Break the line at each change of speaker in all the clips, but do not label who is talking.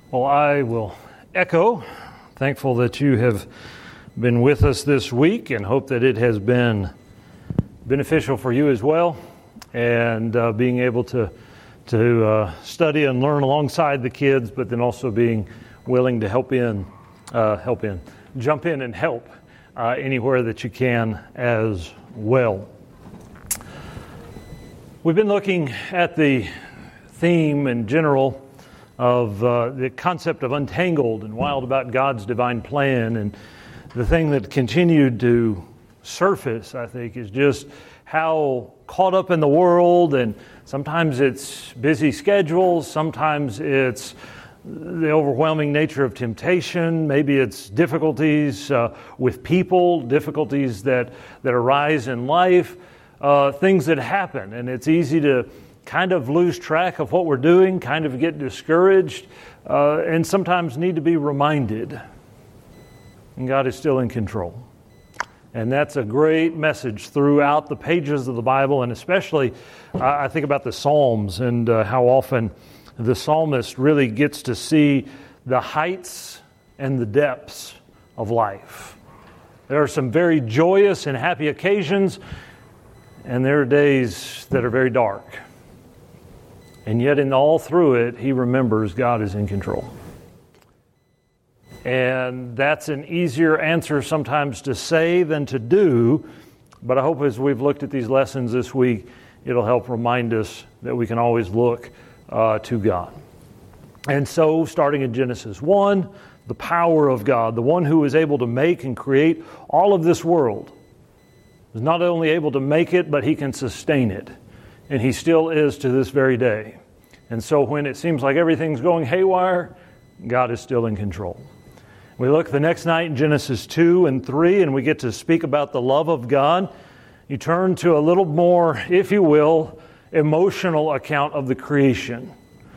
Well, I will echo, thankful that you have been with us this week and hope that it has been beneficial for you as well, and being able to study and learn alongside the kids, but then also being willing to jump in and help anywhere that you can as well. We've been looking at the theme in general of the concept of untangled and wild about God's divine plan, and the thing that continued to surface, I think, is just how caught up in the world, and sometimes it's busy schedules, sometimes it's the overwhelming nature of temptation, maybe it's difficulties with people, difficulties that arise in life, things that happen, and it's easy to kind of lose track of what we're doing, kind of get discouraged, and sometimes need to be reminded. And God is still in control. And that's a great message throughout the pages of the Bible, and especially I think about the Psalms and how often the psalmist really gets to see the heights and the depths of life. There are some very joyous and happy occasions, and there are days that are very dark. And yet in all through it, he remembers God is in control. And that's an easier answer sometimes to say than to do, but I hope as we've looked at these lessons this week, it'll help remind us that we can always look to God. And so, starting in Genesis 1, the power of God, the one who is able to make and create all of this world, is not only able to make it, but he can sustain it. And he still is to this very day. And so when it seems like everything's going haywire, God is still in control. We look the next night in Genesis 2 and 3, and we get to speak about the love of God. You turn to a little more, if you will, emotional account of the creation.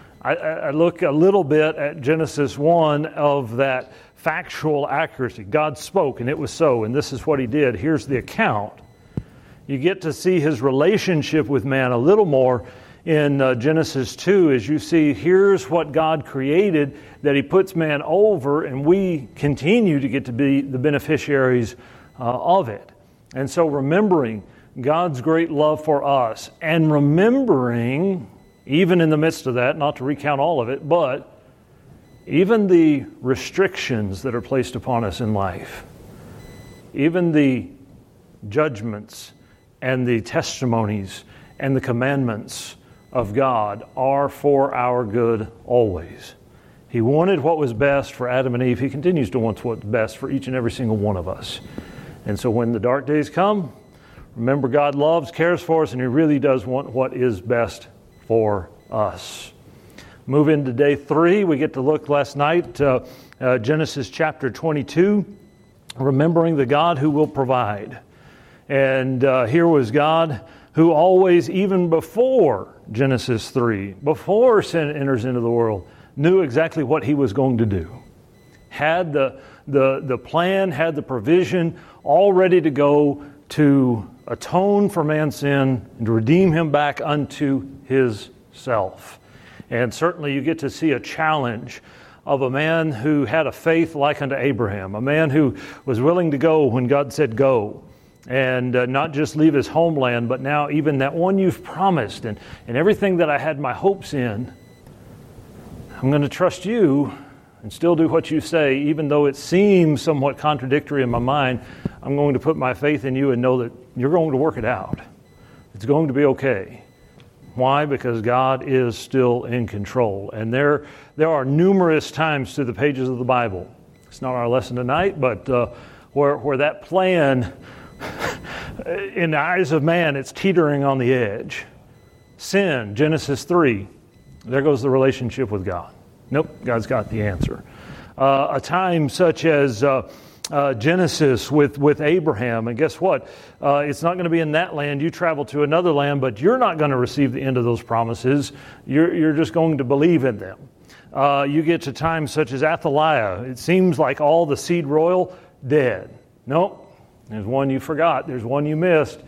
I look a little bit at Genesis 1 of that factual accuracy. God spoke, and it was so, and this is what he did. Here's the account. You get to see his relationship with man a little more in Genesis 2 as you see here's what God created that he puts man over, and we continue to get to be the beneficiaries of it. And so remembering God's great love for us, and remembering, even in the midst of that, not to recount all of it, but even the restrictions that are placed upon us in life, even the judgments and the testimonies and the commandments of God are for our good always. He wanted what was best for Adam and Eve. He continues to want what's best for each and every single one of us. And so when the dark days come, remember God loves, cares for us, and he really does want what is best for us. Move into day 3. We get to look last night, Genesis chapter 22, remembering the God who will provide. And here was God who always, even before Genesis 3, before sin enters into the world, knew exactly what he was going to do. Had the plan, had the provision all ready to go to atone for man's sin and to redeem him back unto his self. And certainly you get to see a challenge of a man who had a faith like unto Abraham, a man who was willing to go when God said go, and not just leave his homeland, but now even that one you've promised, and everything that I had my hopes in, I'm going to trust you and still do what you say, even though it seems somewhat contradictory in my mind. I'm going to put my faith in you and know that you're going to work it out. It's going to be okay. Why? Because God is still in control. And there are numerous times through the pages of the Bible, it's not our lesson tonight, but where that plan, in the eyes of man, it's teetering on the edge. Sin, Genesis 3, there goes the relationship with God. Nope, God's got the answer. A time such as Genesis with Abraham, and guess what? It's not going to be in that land. You travel to another land, but you're not going to receive the end of those promises. You're just going to believe in them. You get to times such as Athaliah. It seems like all the seed royal dead. Nope. There's one you forgot. There's one you missed.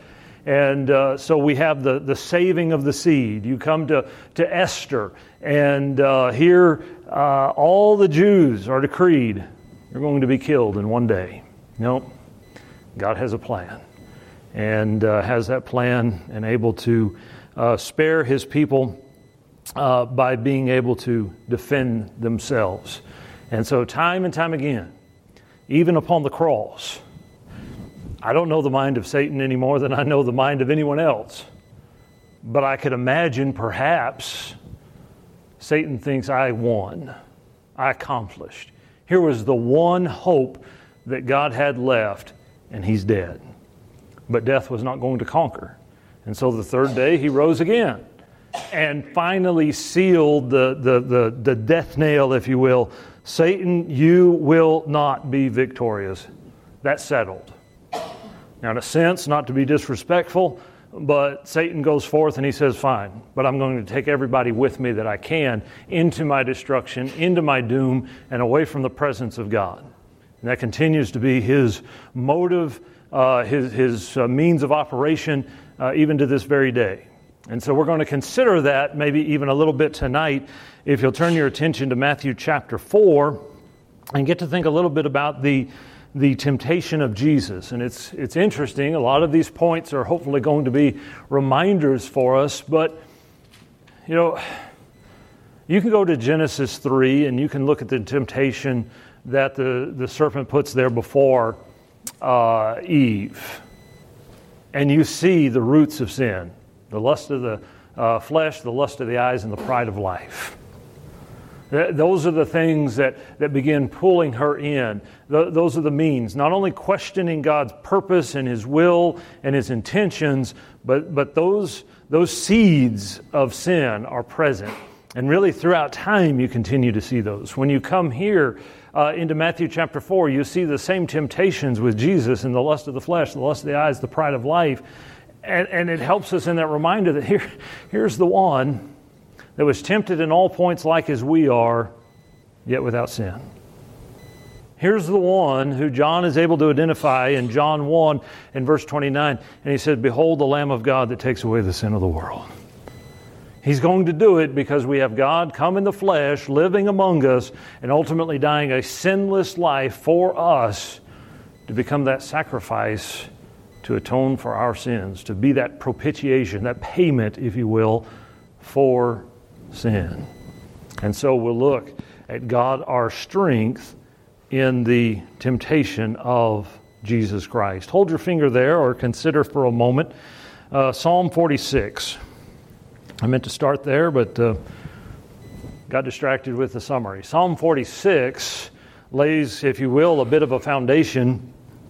And so we have the saving of the seed. You come to Esther, and here all the Jews are decreed you're going to be killed in one day. No, God has a plan, and has that plan and able to spare his people by being able to defend themselves. And so time and time again, even upon the cross, I don't know the mind of Satan any more than I know the mind of anyone else. But I could imagine perhaps Satan thinks I won, I accomplished. Here was the one hope that God had left, and he's dead. But death was not going to conquer. And so the third day he rose again and finally sealed the death nail, if you will. Satan, you will not be victorious. That's settled. Now, in a sense, not to be disrespectful, but Satan goes forth and he says, fine, but I'm going to take everybody with me that I can into my destruction, into my doom, and away from the presence of God. And that continues to be his motive, his means of operation, even to this very day. And so we're going to consider that maybe even a little bit tonight, if you'll turn your attention to Matthew chapter 4 and get to think a little bit about the temptation of Jesus. And it's interesting. A lot of these points are hopefully going to be reminders for us. But, you know, you can go to Genesis 3 and you can look at the temptation that the serpent puts there before Eve. And you see the roots of sin. The lust of the flesh, the lust of the eyes, and the pride of life. Those are the things that begin pulling her in. Those are the means. Not only questioning God's purpose and his will and his intentions, but those seeds of sin are present. And really throughout time you continue to see those. When you come here into Matthew chapter 4, you see the same temptations with Jesus in the lust of the flesh, the lust of the eyes, the pride of life. And it helps us in that reminder that here's the one that was tempted in all points like as we are, yet without sin. Here's the one who John is able to identify in John 1 and verse 29. And he said, behold the Lamb of God that takes away the sin of the world. He's going to do it because we have God come in the flesh, living among us, and ultimately dying a sinless life for us to become that sacrifice to atone for our sins, to be that propitiation, that payment, if you will, for sin. And so we'll look at God, our strength, in the temptation of Jesus Christ. Hold your finger there or consider for a moment Psalm 46. I meant to start there, but got distracted with the summary. Psalm 46 lays, if you will, a bit of a foundation.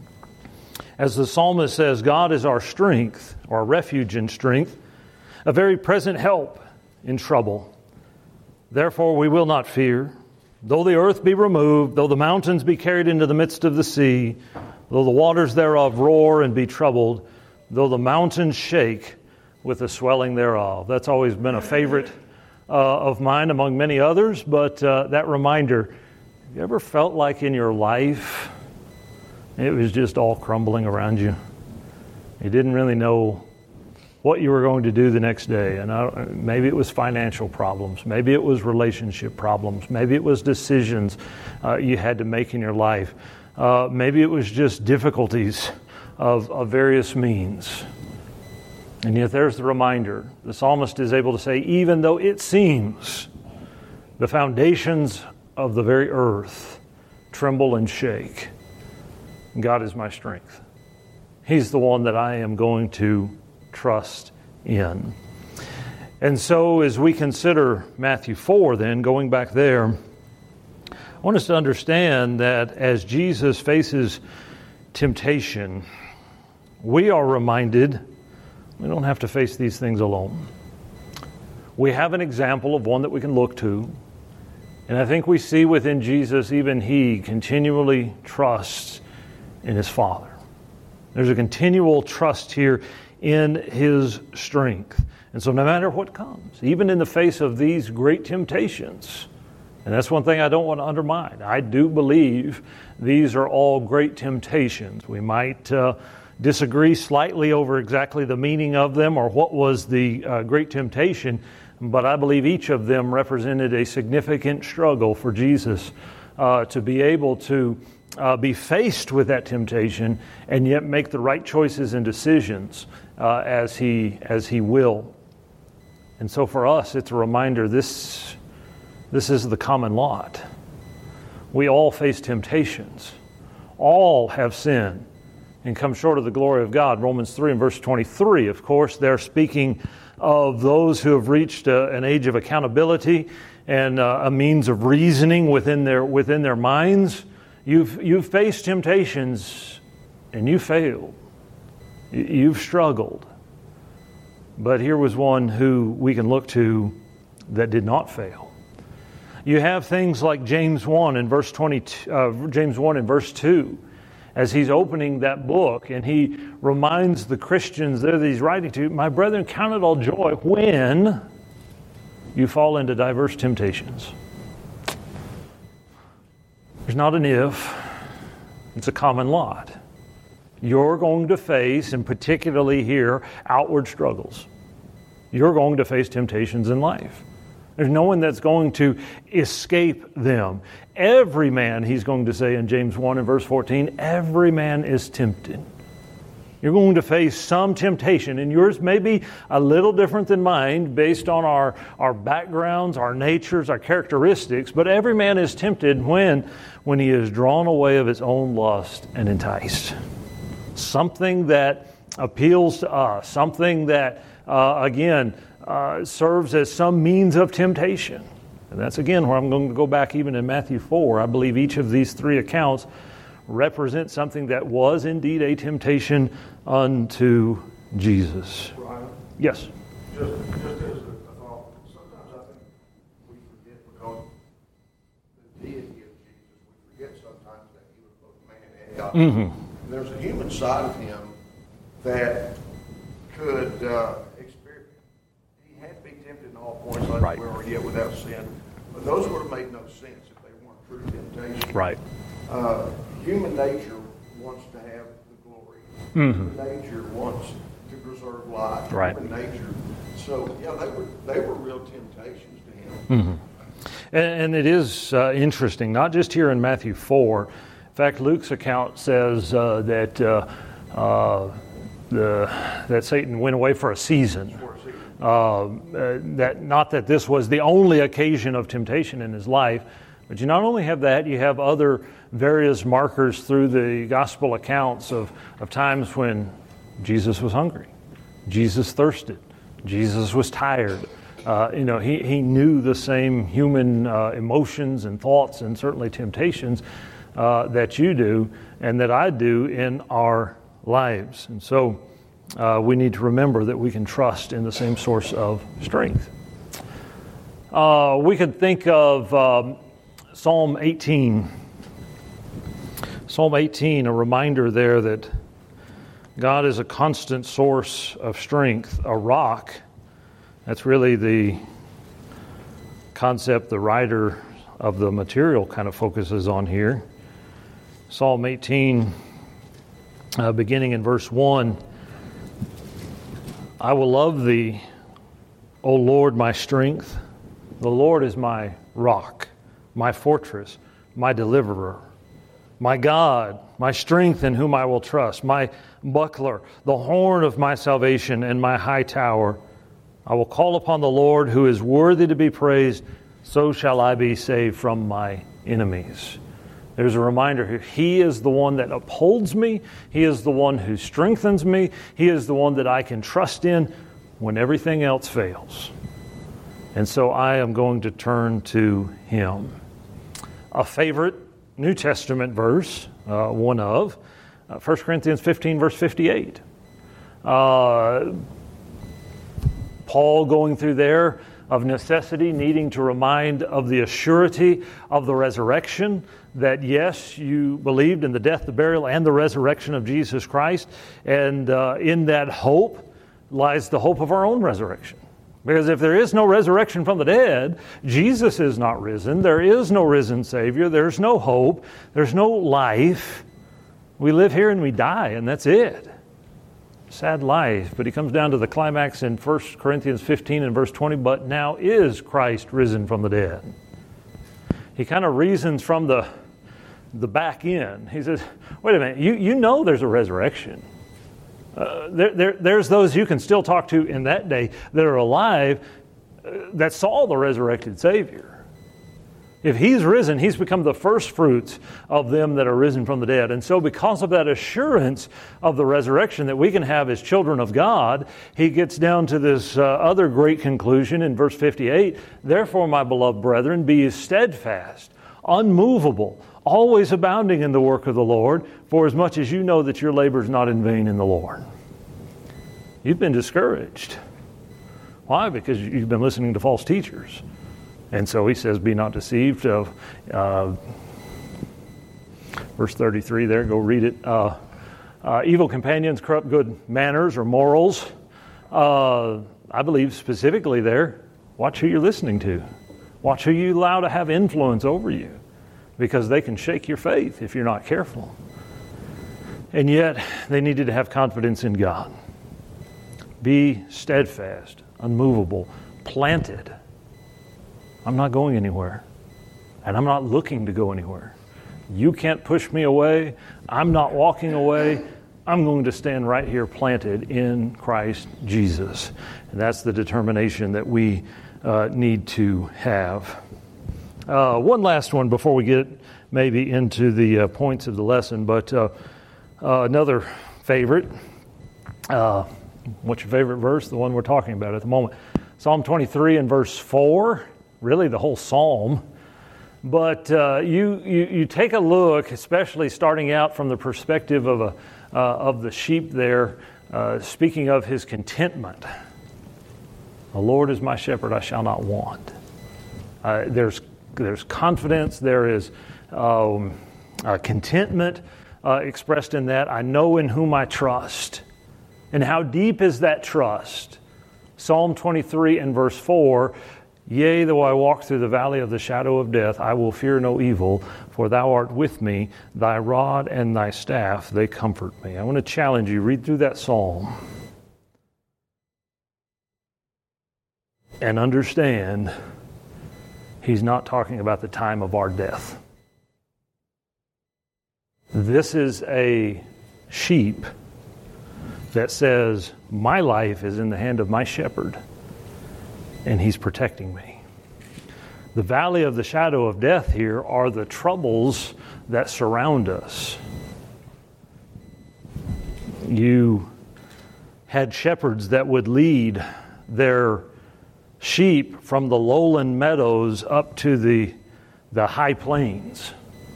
As the psalmist says, God is our strength, our refuge in strength, a very present help in trouble. Therefore we will not fear, though the earth be removed, though the mountains be carried into the midst of the sea, though the waters thereof roar and be troubled, though the mountains shake with the swelling thereof. That's always been a favorite of mine among many others, but that reminder, have you ever felt like in your life it was just all crumbling around you? You didn't really know what you were going to do the next day. And maybe it was financial problems. Maybe it was relationship problems. Maybe it was decisions you had to make in your life. Maybe it was just difficulties of various means. And yet there's the reminder. The psalmist is able to say, even though it seems the foundations of the very earth tremble and shake, God is my strength. He's the one that I am going to trust in. And so as we consider Matthew 4 then, going back there, I want us to understand that as Jesus faces temptation, we are reminded we don't have to face these things alone. We have an example of one that we can look to. And I think we see within Jesus, even he continually trusts in his Father. There's a continual trust here in his strength. And so no matter what comes, even in the face of these great temptations, and that's one thing I don't want to undermine. I do believe these are all great temptations. We might disagree slightly over exactly the meaning of them or what was the great temptation, but I believe each of them represented a significant struggle for Jesus to be able to be faced with that temptation and yet make the right choices and decisions as he will. And so for us, it's a reminder, this is the common lot. We all face temptations. All have sinned and come short of the glory of God. Romans 3 and verse 23, of course, they're speaking of those who have reached an age of accountability and a means of reasoning within their minds. You've faced temptations and you failed. You've struggled. But here was one who we can look to that did not fail. You have things like James 1 and verse 22, James 1 and verse 2, as he's opening that book and he reminds the Christians there that he's writing to, my brethren, count it all joy when you fall into diverse temptations. There's not an if, it's a common lot. You're going to face, and particularly here, outward struggles. You're going to face temptations in life. There's no one that's going to escape them. Every man, he's going to say in James 1 and verse 14, every man is tempted. You're going to face some temptation, and yours may be a little different than mine based on our backgrounds, our natures, our characteristics, but every man is tempted when he is drawn away of his own lust and enticed. Something that appeals to us, something that, serves as some means of temptation. And that's again where I'm going to go back even in Matthew 4. I believe each of these three accounts represent something that was indeed a temptation unto Jesus.
Ryan?
Yes.
Just as a thought, sometimes I think we forget because the deity of Jesus, we forget sometimes that he was both man and God.
Mm-hmm.
And there's a human side of him that could experience. He had to be tempted in all points like
Right.
we are, yet without sin. But those would have made no sense if they weren't true temptations.
Right.
Human nature wants to have the glory.
Mm-hmm.
Human nature wants to preserve life.
Right.
Human nature. So yeah, they were real temptations to him.
Mm-hmm. And it is interesting, not just here in Matthew 4. In fact, Luke's account says that Satan went away for a season. That not that this was the only occasion of temptation in his life, but you not only have that, you have other various markers through the gospel accounts of times when Jesus was hungry, Jesus thirsted, Jesus was tired. He knew the same human emotions and thoughts and certainly temptations that you do and that I do in our lives. And so we need to remember that we can trust in the same source of strength. We could think of Psalm 18. Psalm 18, a reminder there that God is a constant source of strength, a rock. That's really the concept the writer of the material kind of focuses on here. Psalm 18, beginning in verse 1, I will love thee, O Lord, my strength. The Lord is my rock, my fortress, my deliverer, my God, my strength in whom I will trust, my buckler, the horn of my salvation and my high tower. I will call upon the Lord who is worthy to be praised, so shall I be saved from my enemies. There's a reminder here. He is the one that upholds me. He is the one who strengthens me. He is the one that I can trust in when everything else fails. And so I am going to turn to Him. A favorite New Testament verse, one of 1 Corinthians 15, verse 58. Paul going through there of necessity, needing to remind of the assurity of the resurrection, that yes, you believed in the death, the burial, and the resurrection of Jesus Christ, and in that hope lies the hope of our own resurrection. Because if there is no resurrection from the dead, Jesus is not risen, there is no risen Savior, there's no hope, there's no life. We live here and we die, and that's it. sad life. But he comes down to the climax in 1 Corinthians 15 and verse 20, but now is Christ risen from the dead. He kind of reasons from the back end. He says, wait a minute, you know there's a resurrection. There's those you can still talk to in that day that are alive that saw the resurrected Savior. If he's risen, he's become the first fruits of them that are risen from the dead. And so because of that assurance of the resurrection that we can have as children of God, he gets down to this other great conclusion in verse 58. Therefore, my beloved brethren, be ye steadfast, unmovable, always abounding in the work of the Lord, for as much as you know that your labor is not in vain in the Lord. You've been discouraged. Why? Because you've been listening to false teachers. And so he says, be not deceived of, verse 33 there, go read it. Evil companions corrupt good manners or morals. I believe specifically there, watch who you're listening to. Watch who you allow to have influence over you, because they can shake your faith if you're not careful. And yet, they needed to have confidence in God. Be steadfast, unmovable, planted. I'm not going anywhere, and I'm not looking to go anywhere. You can't push me away. I'm not walking away. I'm going to stand right here planted in Christ Jesus. And that's the determination that we need to have. One last one before we get maybe into the points of the lesson, but another favorite. What's your favorite verse? The one we're talking about at the moment. Psalm 23 and verse 4. Really the whole psalm, but you take a look, especially starting out from the perspective of the sheep there, speaking of his contentment. The Lord is my shepherd; I shall not want. There's confidence. There is contentment expressed in that. I know in whom I trust, and how deep is that trust? Psalm 23 and verse 4. Yea, though I walk through the valley of the shadow of death, I will fear no evil, for thou art with me, thy rod and thy staff, they comfort me. I want to challenge you, read through that psalm and understand he's not talking about the time of our death. This is a sheep that says, my life is in the hand of my shepherd, and he's protecting me. The valley of the shadow of death here are the troubles that surround us. You had shepherds that would lead their sheep from the lowland meadows up to the high plains.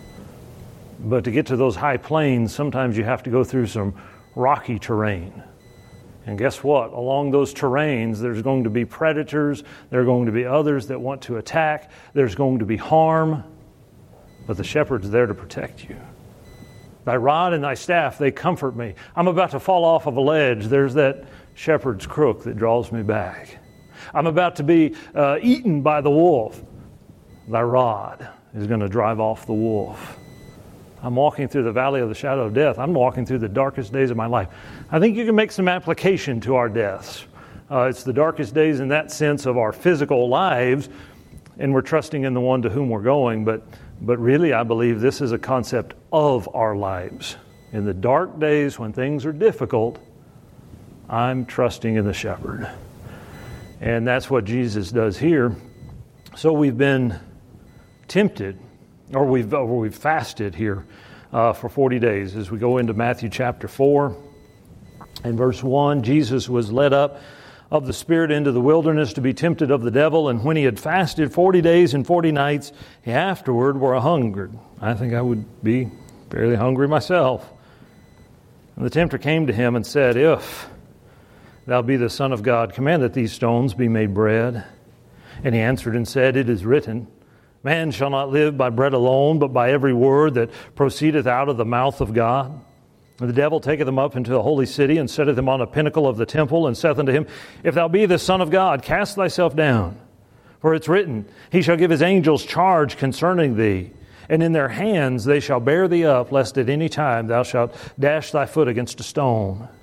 But to get to those high plains, sometimes you have to go through some rocky terrain. And guess what? Along those terrains, there's going to be predators. There are going to be others that want to attack. There's going to be harm. But the shepherd's there to protect you. Thy rod and thy staff, they comfort me. I'm about to fall off of a ledge. There's that shepherd's crook that draws me back. I'm about to be eaten by the wolf. Thy rod is going to drive off the wolf. I'm walking through the valley of the shadow of death. I'm walking through the darkest days of my life. I think you can make some application to our deaths. It's the darkest days in that sense of our physical lives, and we're trusting in the one to whom we're going. But really, I believe this is a concept of our lives. In the dark days when things are difficult, I'm trusting in the shepherd. And that's what Jesus does here. So we've been tempted, or we've fasted here for 40 days. As we go into Matthew chapter 4 and verse 1, Jesus was led up of the Spirit into the wilderness to be tempted of the devil, and when he had fasted 40 days and 40 nights, he afterward were hungered. I think I would be fairly hungry myself. And the tempter came to him and said, If thou be the Son of God, command that these stones be made bread. And he answered and said, It is written, Man shall not live by bread alone, but by every word that proceedeth out of the mouth of God. And the devil taketh him up into the holy city, and setteth him on a pinnacle of the temple, and saith unto him, If thou be the Son of God, cast thyself down. For it's written, He shall give His angels charge concerning thee, and in their hands they shall bear thee up, lest at any time thou shalt dash thy foot against a stone.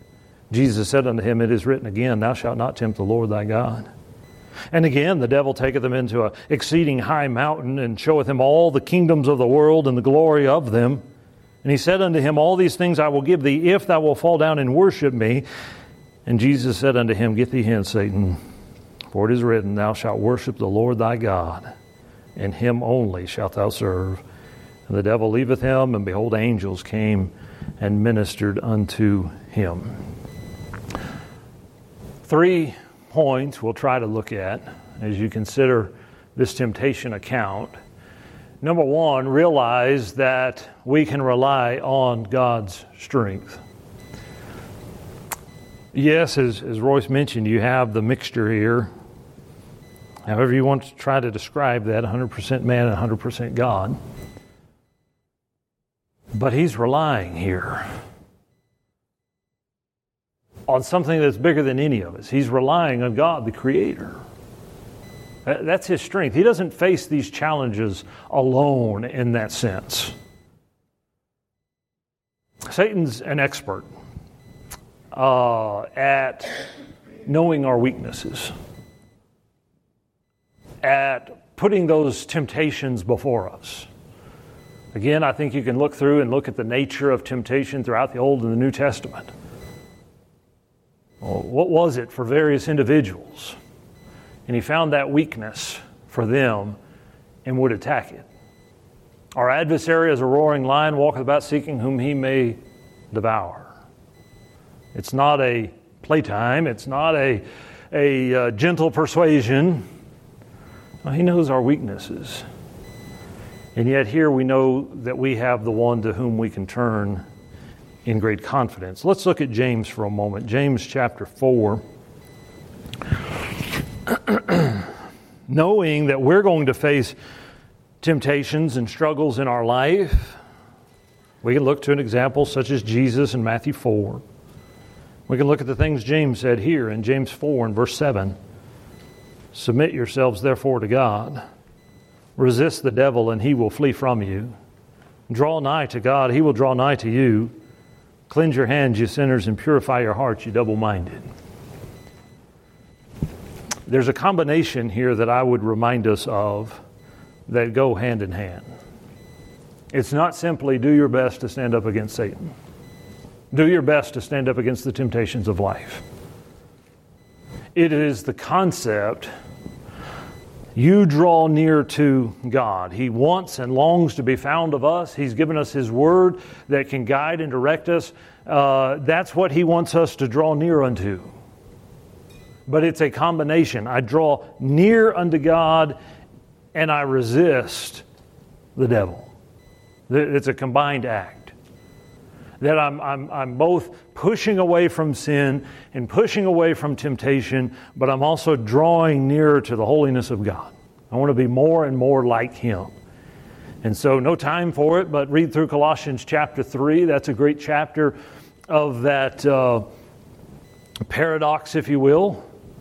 Jesus said unto him, It is written again, Thou shalt not tempt the Lord thy God. And again, the devil taketh him into an exceeding high mountain, and showeth him all the kingdoms of the world and the glory of them. And he said unto him, All these things I will give thee, if thou wilt fall down and worship me. And Jesus said unto him, Get thee hence, Satan, for it is written, Thou shalt worship the Lord thy God, and him only shalt thou serve. And the devil leaveth him, and behold, angels came and ministered unto him. 3 points we'll try to look at as you consider this temptation account. Number 1, realize that we can rely on God's strength. Yes, as Royce mentioned, you have the mixture here. However you want to try to describe that, 100% man and 100% God. But he's relying here on something that's bigger than any of us. He's relying on God, the Creator. That's his strength. He doesn't face these challenges alone in that sense. Satan's an expert at knowing our weaknesses, at putting those temptations before us. Again, I think you can look through and look at the nature of temptation throughout the Old and the New Testament. Well, what was it for various individuals? And he found that weakness for them and would attack it. Our adversary is a roaring lion, walketh about seeking whom he may devour. It's not a playtime. It's not a gentle persuasion. He knows our weaknesses. And yet here we know that we have the one to whom we can turn in great confidence. Let's look at James for a moment. James chapter 4. Knowing that we're going to face temptations and struggles in our life, we can look to an example such as Jesus in Matthew 4. We can look at the things James said here in James 4 and verse 7. Submit yourselves therefore to God. Resist the devil and he will flee from you. Draw nigh to God, he will draw nigh to you. Cleanse your hands, you sinners, and purify your hearts, you double-minded. There's a combination here that I would remind us of that go hand in hand. It's not simply do your best to stand up against Satan. Do your best to stand up against the temptations of life. It is the concept, you draw near to God. He wants and longs to be found of us. He's given us His Word that can guide and direct us. That's what He wants us to draw near unto. But it's a combination. I draw near unto God and I resist the devil. It's a combined act. That I'm both pushing away from sin and pushing away from temptation, but I'm also drawing nearer to the holiness of God. I want to be more and more like Him. And so no time for it, but read through Colossians chapter 3. That's a great chapter of that paradox, if you will.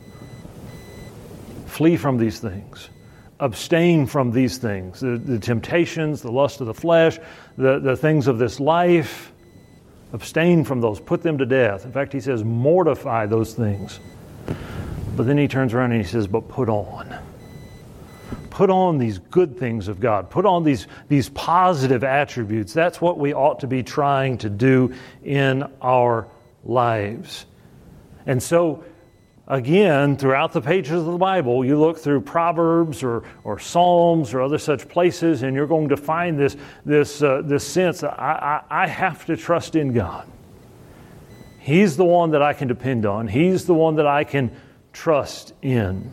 Flee from these things. Abstain from these things. The temptations, the lust of the flesh, the things of this life. Abstain from those. Put them to death. In fact, he says, mortify those things. But then he turns around and he says, but put on. Put on these good things of God. Put on these positive attributes. That's what we ought to be trying to do in our lives. And so, again, throughout the pages of the Bible, you look through Proverbs or Psalms or other such places, and you're going to find this sense that I have to trust in God. He's the one that I can depend on. He's the one that I can trust in.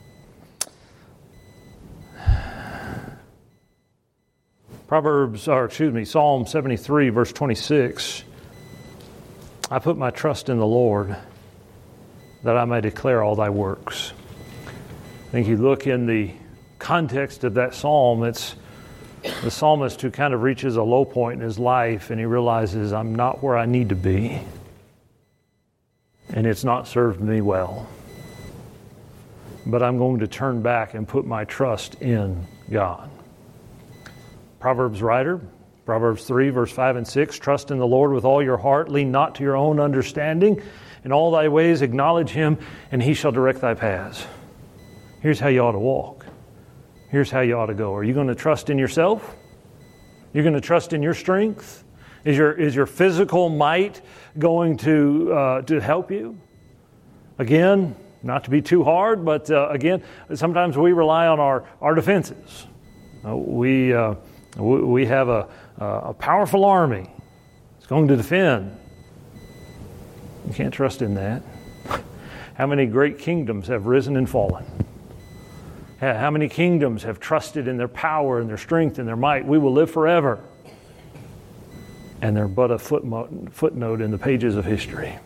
Psalm 73, verse 26. I put my trust in the Lord, that I may declare all thy works. I think you look in the context of that psalm, it's the psalmist who kind of reaches a low point in his life and he realizes, I'm not where I need to be. And it's not served me well. But I'm going to turn back and put my trust in God. Proverbs writer, Proverbs 3, verse 5 and 6, trust in the Lord with all your heart, lean not to your own understanding. In all thy ways acknowledge him, and he shall direct thy paths. Here's how you ought to walk. Here's how you ought to go. Are you going to trust in yourself? You're going to trust in your strength? Is your physical might going to help you? Again, not to be too hard, but again, sometimes we rely on our defenses. We have a powerful army. It's going to defend. You can't trust in that. How many great kingdoms have risen and fallen? How many kingdoms have trusted in their power and their strength and their might? We will live forever. And they're but a footnote in the pages of history.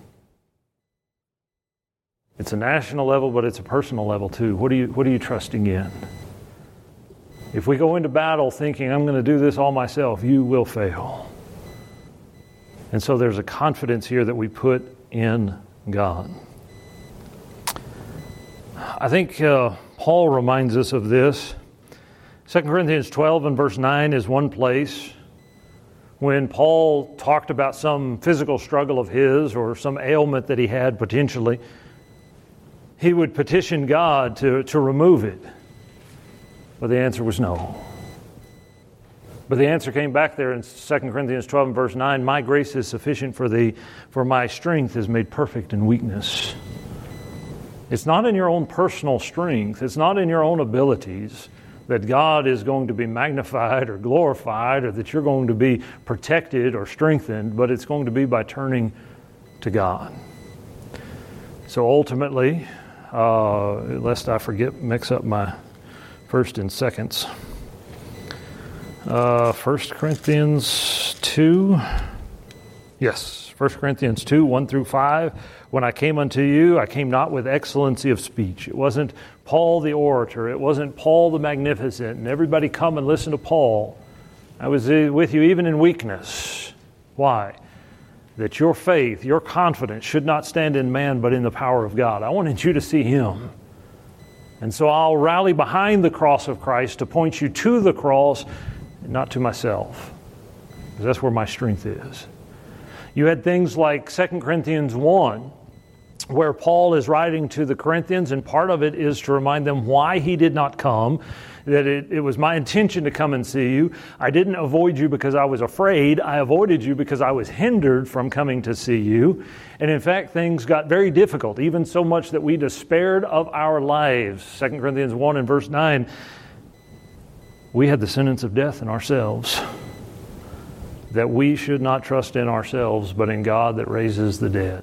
It's a national level, but it's a personal level too. What are you trusting in? If we go into battle thinking, I'm going to do this all myself, you will fail. And so there's a confidence here that we put in God. I think Paul reminds us of this. 2 Corinthians 12 and verse 9 is one place when Paul talked about some physical struggle of his or some ailment that he had potentially. He would petition God to remove it. But the answer was no. But the answer came back there in 2 Corinthians 12 and verse 9, my grace is sufficient for thee, for my strength is made perfect in weakness. It's not in your own personal strength, it's not in your own abilities that God is going to be magnified or glorified or that you're going to be protected or strengthened, but it's going to be by turning to God. So ultimately, lest I mix up my first and seconds. 1 Corinthians 2. Yes, 1 Corinthians 2, 1 through 5. When I came unto you, I came not with excellency of speech. It wasn't Paul the orator. It wasn't Paul the magnificent. And everybody come and listen to Paul. I was with you even in weakness. Why? That your faith, your confidence should not stand in man, but in the power of God. I wanted you to see him. And so I'll rally behind the cross of Christ to point you to the cross and not to myself. Because that's where my strength is. You had things like 2 Corinthians 1, where Paul is writing to the Corinthians, and part of it is to remind them why he did not come, that it was my intention to come and see you. I didn't avoid you because I was afraid. I avoided you because I was hindered from coming to see you. And in fact, things got very difficult, even so much that we despaired of our lives. 2 Corinthians 1 and verse 9, we had the sentence of death in ourselves, that we should not trust in ourselves, but in God that raises the dead.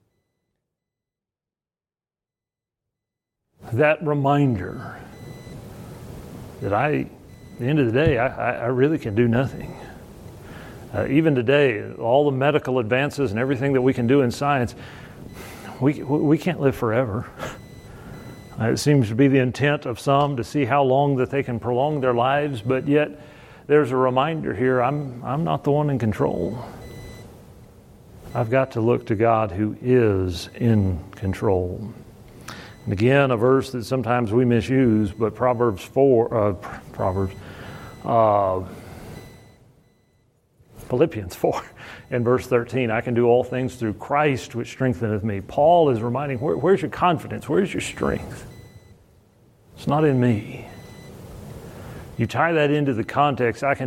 That reminder that at the end of the day, I really can do nothing. Even today, all the medical advances and everything that we can do in science, we can't live forever. It seems to be the intent of some to see how long that they can prolong their lives, but yet there's a reminder here, I'm not the one in control. I've got to look to God who is in control. And again, a verse that sometimes we misuse, but Philippians 4 and verse 13, I can do all things through Christ which strengtheneth me. Paul is reminding, where's your confidence? Where's your strength? It's not in me. You tie that into the context, I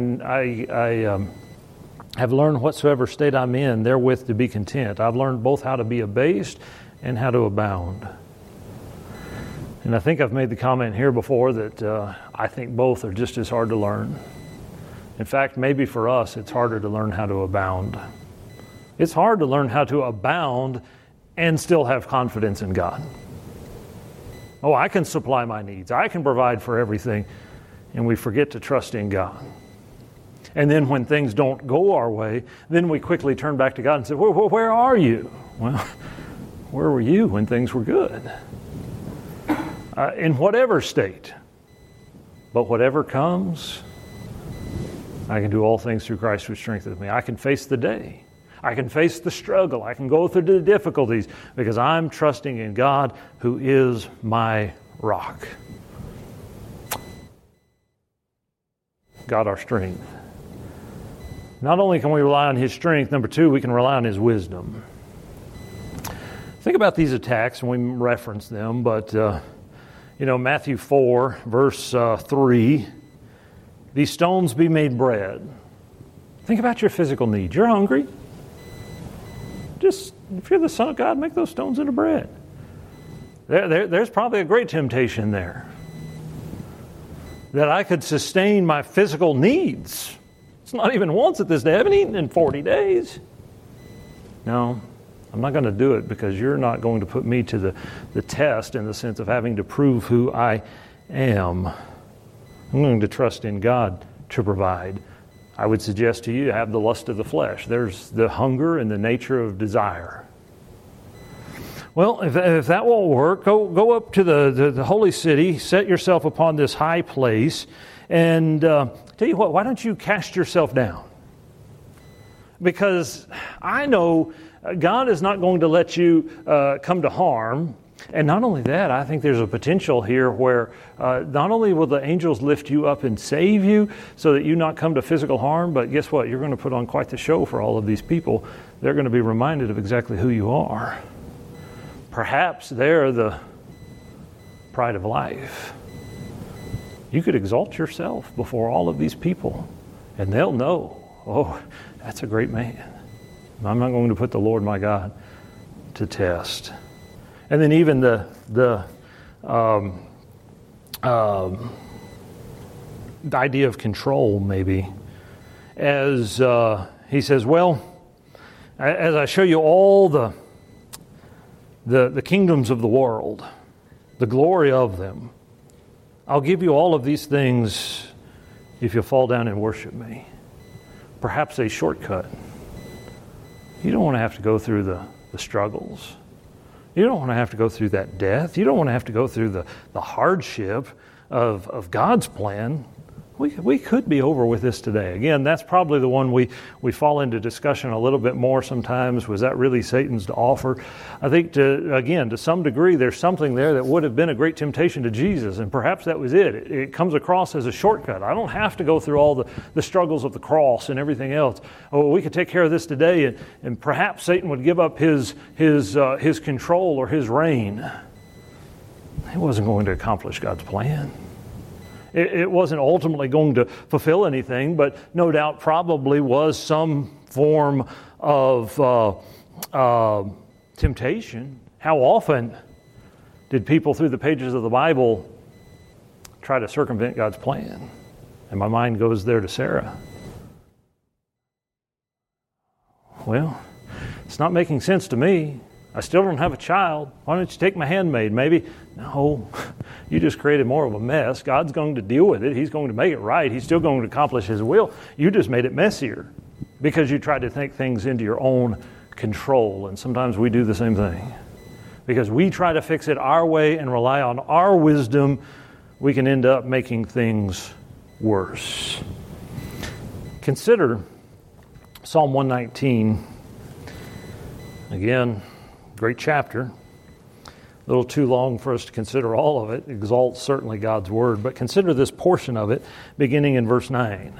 have learned whatsoever state I'm in, therewith to be content. I've learned both how to be abased and how to abound. And I think I've made the comment here before that I think both are just as hard to learn. In fact, maybe for us, it's harder to learn how to abound. It's hard to learn how to abound and still have confidence in God. Oh, I can supply my needs. I can provide for everything. And we forget to trust in God. And then when things don't go our way, then we quickly turn back to God and say, where are you? Well, where were you when things were good? In whatever state. But whatever comes, I can do all things through Christ who strengthens me. I can face the day. I can face the struggle. I can go through the difficulties because I'm trusting in God who is my rock. God, our strength. Not only can we rely on His strength, number two, we can rely on His wisdom. Think about these attacks, and we reference them, but, Matthew 4, verse 3, these stones be made bread. Think about your physical needs. You're hungry. Just, if you're the Son of God, make those stones into bread. There's probably a great temptation there. That I could sustain my physical needs. It's not even once at this day. I haven't eaten in 40 days. No, I'm not going to do it because you're not going to put me to the test in the sense of having to prove who I am. I'm going to trust in God to provide. I would suggest to you, have the lust of the flesh. There's the hunger and the nature of desire. Well, if that won't work, go up to the holy city, set yourself upon this high place, and tell you what, why don't you cast yourself down? Because I know God is not going to let you come to harm. And not only that, I think there's a potential here where not only will the angels lift you up and save you so that you not come to physical harm, but guess what? You're going to put on quite the show for all of these people. They're going to be reminded of exactly who you are. Perhaps they're the pride of life. You could exalt yourself before all of these people, and they'll know, oh, that's a great man. I'm not going to put the Lord my God to test. And then even the idea of control, maybe, as he says, well, as I show you all the kingdoms of the world, the glory of them, I'll give you all of these things if you fall down and worship me. Perhaps a shortcut. You don't want to have to go through the struggles. You don't want to have to go through that death. You don't want to have to go through the hardship of God's plan. We could be over with this today. Again, that's probably the one we fall into discussion a little bit more sometimes. Was that really Satan's offer? I think, to some degree, there's something there that would have been a great temptation to Jesus, and perhaps that was it. It comes across as a shortcut. I don't have to go through all the struggles of the cross and everything else. Oh, we could take care of this today, and perhaps Satan would give up his control or his reign. He wasn't going to accomplish God's plan. It wasn't ultimately going to fulfill anything, but no doubt probably was some form of temptation. How often did people through the pages of the Bible try to circumvent God's plan? And my mind goes there to Sarah. Well, it's not making sense to me. I still don't have a child. Why don't you take my handmaid, maybe? No, you just created more of a mess. God's going to deal with it. He's going to make it right. He's still going to accomplish His will. You just made it messier because you tried to take things into your own control. And sometimes we do the same thing. Because we try to fix it our way and rely on our wisdom, we can end up making things worse. Consider Psalm 119. Again, great chapter. A little too long for us to consider all of it. It exalts certainly God's Word. But consider this portion of it beginning in verse 9.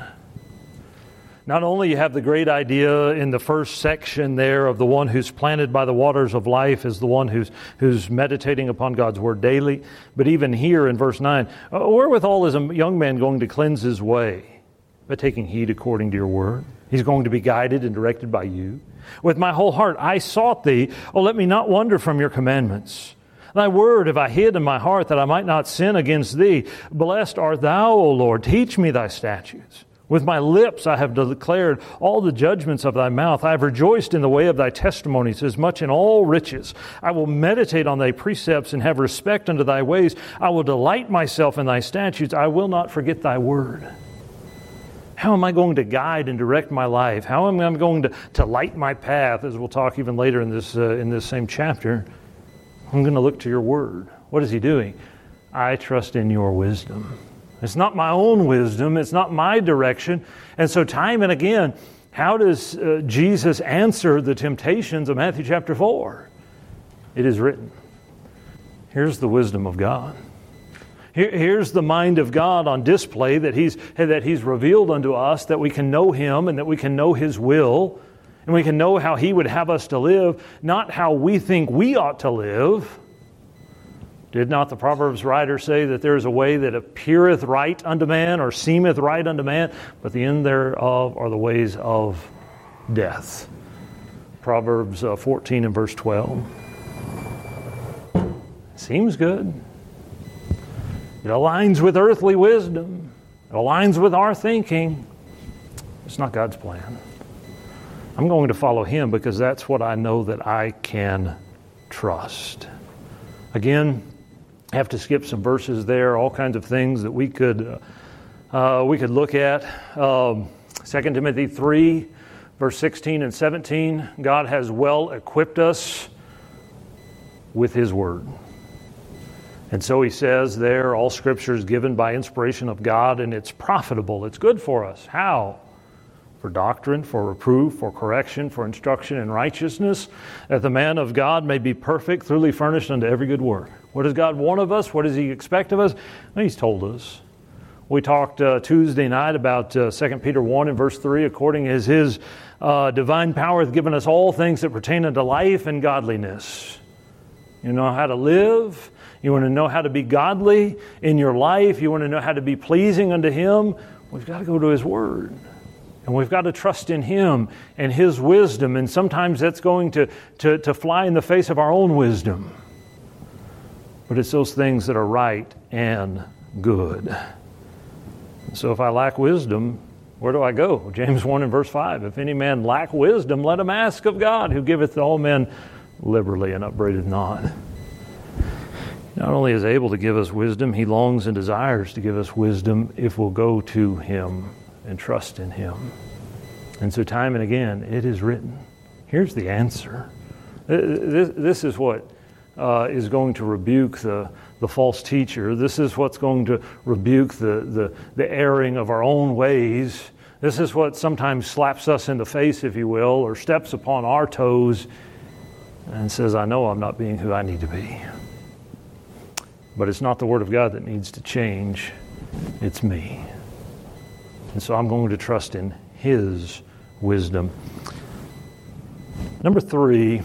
Not only you have the great idea in the first section there of the one who's planted by the waters of life is the one who's meditating upon God's Word daily. But even here in verse 9, wherewithal is a young man going to cleanse his way? By taking heed according to your word. He's going to be guided and directed by you. With my whole heart I sought thee. Oh, let me not wander from your commandments. Thy word have I hid in my heart that I might not sin against thee. Blessed art thou, O Lord. Teach me thy statutes. With my lips I have declared all the judgments of thy mouth. I have rejoiced in the way of thy testimonies as much in all riches. I will meditate on thy precepts and have respect unto thy ways. I will delight myself in thy statutes. I will not forget thy word. How am I going to guide and direct my life? How am I going to light my path, as we'll talk even later in this same chapter? I'm going to look to your word. What is he doing? I trust in your wisdom. It's not my own wisdom. It's not my direction. And so time and again, how does Jesus answer the temptations of Matthew chapter 4? It is written. Here's the wisdom of God. Here's the mind of God on display that He's revealed unto us, that we can know Him and that we can know His will. And we can know how He would have us to live, not how we think we ought to live. Did not the Proverbs writer say that there is a way that appeareth right unto man, or seemeth right unto man, but the end thereof are the ways of death? Proverbs 14 and verse 12. Seems good. It aligns with earthly wisdom. It aligns with our thinking. It's not God's plan. I'm going to follow Him because that's what I know that I can trust. Again, I have to skip some verses there, all kinds of things that we could look at. 2 Timothy 3, verse 16 and 17, God has well equipped us with His Word. And so He says there, all Scripture is given by inspiration of God, and it's profitable. It's good for us. How? For doctrine, for reproof, for correction, for instruction in righteousness, that the man of God may be perfect, thoroughly furnished unto every good work. What does God want of us? What does He expect of us? Well, He's told us. We talked Tuesday night about 2 Peter 1 and verse 3, according as His divine power hath given us all things that pertain unto life and godliness. You know how to live. You want to know how to be godly in your life. You want to know how to be pleasing unto Him. We've got to go to His Word. And we've got to trust in Him and His wisdom. And sometimes that's going to fly in the face of our own wisdom. But it's those things that are right and good. So if I lack wisdom, where do I go? James 1 and verse 5. If any man lack wisdom, let him ask of God, who giveth to all men liberally and upbraideth not. Not only is able to give us wisdom, He longs and desires to give us wisdom if we'll go to Him and trust in Him. And so time and again, it is written. Here's the answer. This is what is going to rebuke the false teacher. This is what's going to rebuke the erring of our own ways. This is what sometimes slaps us in the face, if you will, or steps upon our toes and says, I know I'm not being who I need to be. But it's not the Word of God that needs to change. It's me. And so I'm going to trust in His wisdom. Number 3,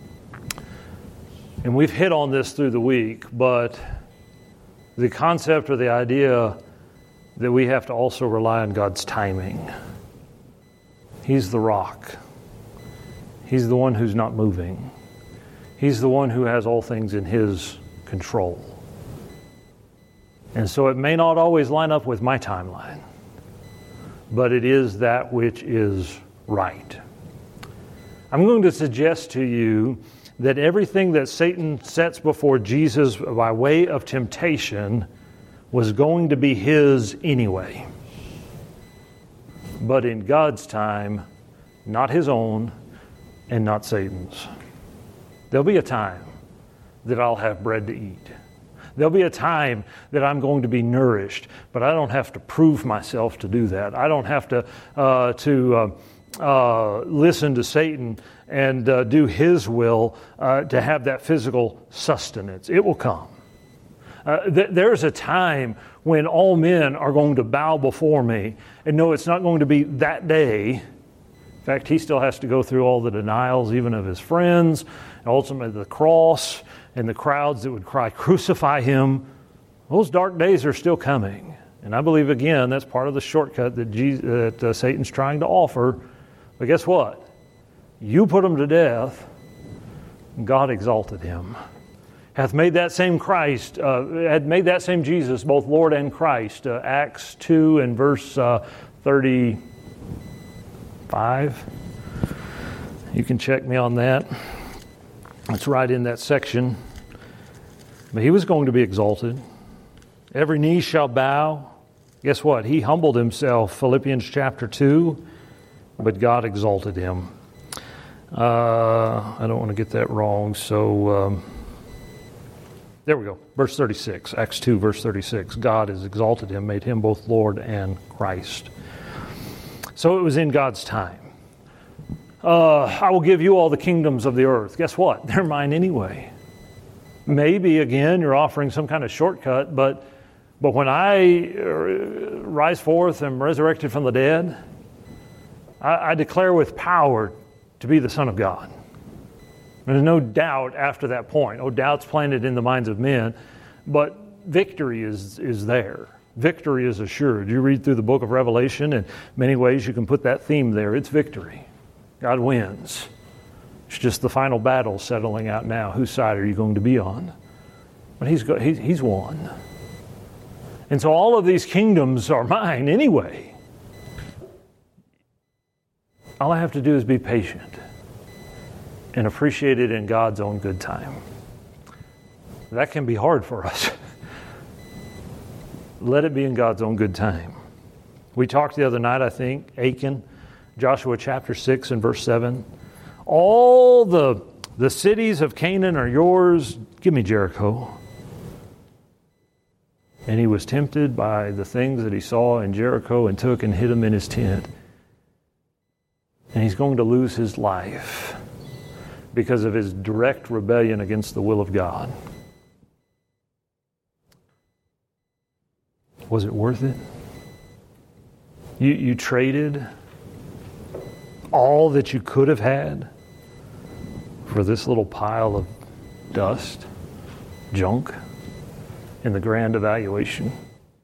and we've hit on this through the week, but the concept or the idea that we have to also rely on God's timing. He's the rock. He's the one who's not moving. He's the one who has all things in His control. And so it may not always line up with my timeline, but it is that which is right. I'm going to suggest to you that everything that Satan sets before Jesus by way of temptation was going to be his anyway. But in God's time, not his own and not Satan's. There'll be a time that I'll have bread to eat. There'll be a time that I'm going to be nourished, but I don't have to prove myself to do that. I don't have to listen to Satan and do his will to have that physical sustenance. It will come. There's a time when all men are going to bow before me, and no, it's not going to be that day. In fact, he still has to go through all the denials, even of his friends, and ultimately the cross, and the crowds that would cry, crucify him. Those dark days are still coming. And I believe, again, that's part of the shortcut that Satan's trying to offer. But guess what? You put him to death, God exalted him. Hath made that same Christ, had made that same Jesus, both Lord and Christ. Acts 2 and verse 35. You can check me on that. It's right in that section. But he was going to be exalted. Every knee shall bow. Guess what? He humbled himself, Philippians chapter 2, but God exalted him. I don't want to get that wrong, so there we go. Verse 36, Acts 2, verse 36. God has exalted him, made him both Lord and Christ. So it was in God's time. I will give you all the kingdoms of the earth. Guess what? They're mine anyway. Maybe, again, you're offering some kind of shortcut, but when I rise forth and am resurrected from the dead, I declare with power to be the Son of God. There's no doubt after that point. No doubt's planted in the minds of men, but victory is there. Victory is assured. You read through the book of Revelation, in many ways you can put that theme there. It's victory. God wins. It's just the final battle settling out now. Whose side are you going to be on? But he's won. And so all of these kingdoms are mine anyway. All I have to do is be patient and appreciate it in God's own good time. That can be hard for us. Let it be in God's own good time. We talked the other night, I think, Achan, Joshua chapter 6 and verse 7. All the cities of Canaan are yours. Give me Jericho. And he was tempted by the things that he saw in Jericho and took and hid them in his tent. And he's going to lose his life because of his direct rebellion against the will of God. Was it worth it? You traded all that you could have had for this little pile of dust, junk, in the grand evaluation?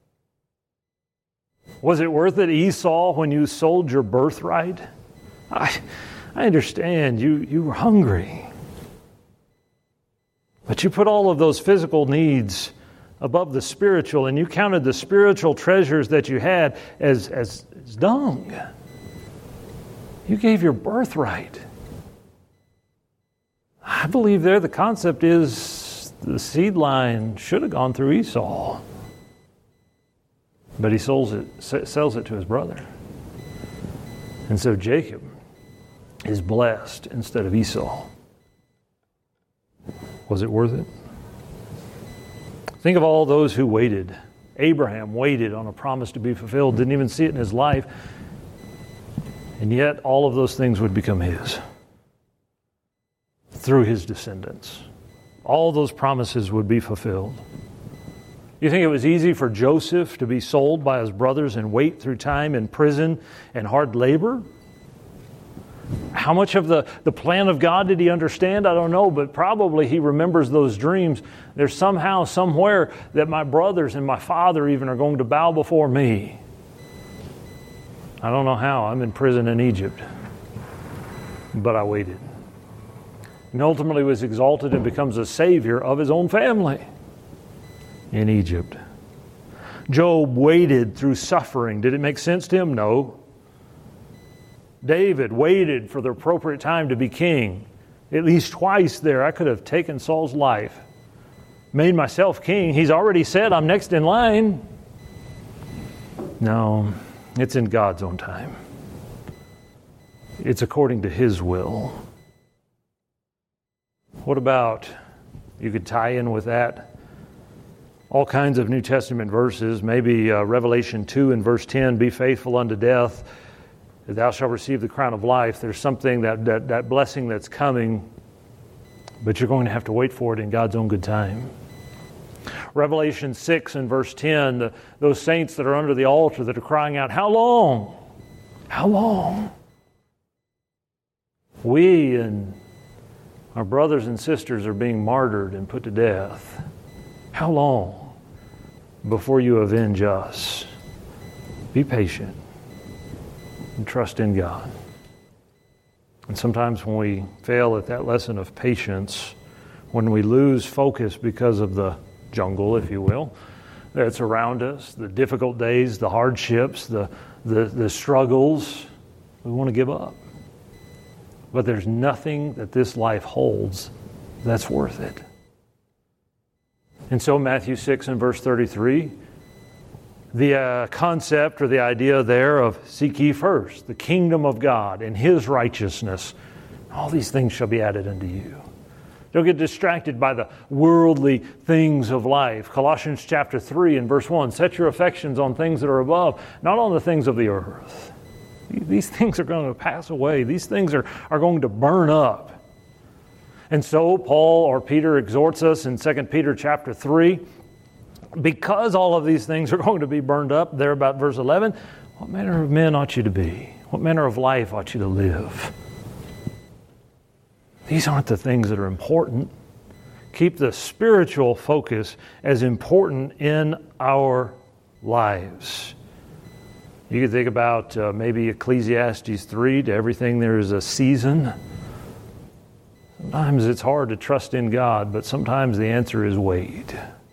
Was it worth it, Esau, when you sold your birthright? I understand you were hungry. But you put all of those physical needs above the spiritual, and you counted the spiritual treasures that you had as dung. You gave your birthright. I believe there the concept is the seed line should have gone through Esau. But he sells it to his brother. And so Jacob is blessed instead of Esau. Was it worth it? Think of all those who waited. Abraham waited on a promise to be fulfilled, didn't even see it in his life. And yet all of those things would become his through his descendants. All those promises would be fulfilled. You think it was easy for Joseph to be sold by his brothers and wait through time in prison and hard labor? How much of the plan of God did he understand? I don't know, but probably he remembers those dreams. There's somehow, somewhere that my brothers and my father even are going to bow before me. I don't know how. I'm in prison in Egypt. But I waited. And ultimately was exalted and becomes a savior of his own family in Egypt. Job waited through suffering. Did it make sense to him? No. David waited for the appropriate time to be king. At least twice there, I could have taken Saul's life, made myself king. He's already said, I'm next in line. No, it's in God's own time. It's according to His will. What about, you could tie in with that, all kinds of New Testament verses, maybe Revelation 2 and verse 10, be faithful unto death, thou shalt receive the crown of life. There's something, that blessing that's coming, but you're going to have to wait for it in God's own good time. Revelation 6 and verse 10, those saints that are under the altar that are crying out, how long? How long? We and our brothers and sisters are being martyred and put to death. How long before you avenge us? Be patient and trust in God. And sometimes when we fail at that lesson of patience, when we lose focus because of the jungle, if you will, that's around us, the difficult days, the hardships, the struggles, we want to give up. But there's nothing that this life holds that's worth it. And so Matthew 6 and verse 33, the concept or the idea there of seek ye first the kingdom of God and His righteousness, all these things shall be added unto you. Don't get distracted by the worldly things of life. Colossians chapter 3 and verse 1, set your affections on things that are above, not on the things of the earth. These things are going to pass away. These things are going to burn up. And so Paul or Peter exhorts us in 2 Peter chapter 3, because all of these things are going to be burned up, there about verse 11, what manner of men ought you to be? What manner of life ought you to live? These aren't the things that are important. Keep the spiritual focus as important in our lives. You can think about maybe Ecclesiastes 3, to everything there is a season. Sometimes it's hard to trust in God, but sometimes the answer is wait.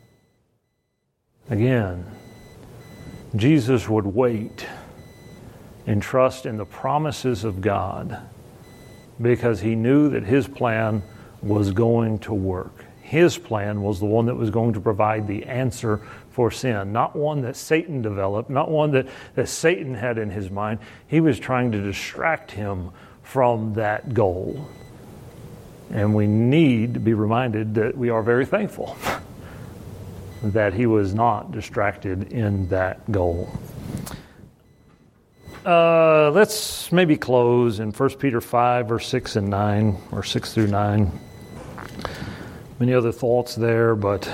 Again, Jesus would wait and trust in the promises of God because he knew that his plan was going to work. His plan was the one that was going to provide the answer for sin, not one that Satan developed, not one that Satan had in his mind. He was trying to distract him from that goal. And we need to be reminded that we are very thankful that he was not distracted in that goal. Let's maybe close in 1 Peter 5, verse 6 and 9, or 6 through 9. Many other thoughts there, but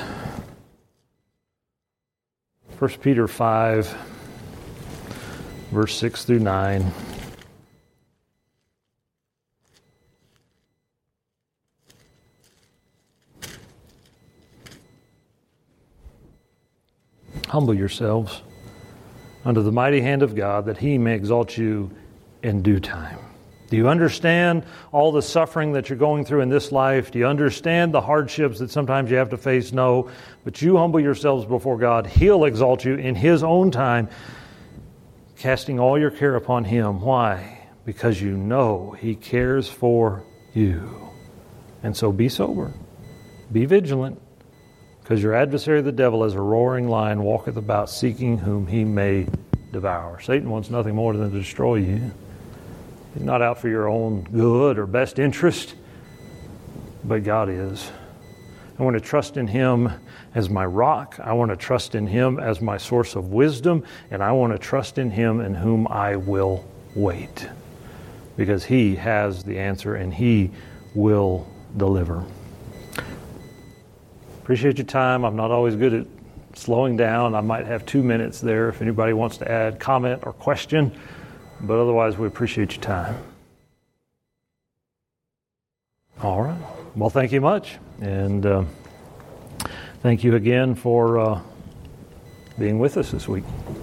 1 Peter 5, verse 6 through 9. Humble yourselves under the mighty hand of God, that he may exalt you in due time. Do you understand all the suffering that you're going through in this life? Do you understand the hardships that sometimes you have to face? No. But you humble yourselves before God. He'll exalt you in his own time, casting all your care upon him. Why? Because you know he cares for you. And so be sober. Be vigilant. Because your adversary the devil, as a roaring lion, walketh about seeking whom he may devour. Satan wants nothing more than to destroy you. He's not out for your own good or best interest, but God is. I want to trust in him as my rock. I want to trust in him as my source of wisdom, and I want to trust in him in whom I will wait, because he has the answer and he will deliver. Appreciate your time. I'm not always good at slowing down. I might have 2 minutes there if anybody wants to add comment or question, but otherwise we appreciate your time. All right. Well, thank you much, and thank you again for being with us this week.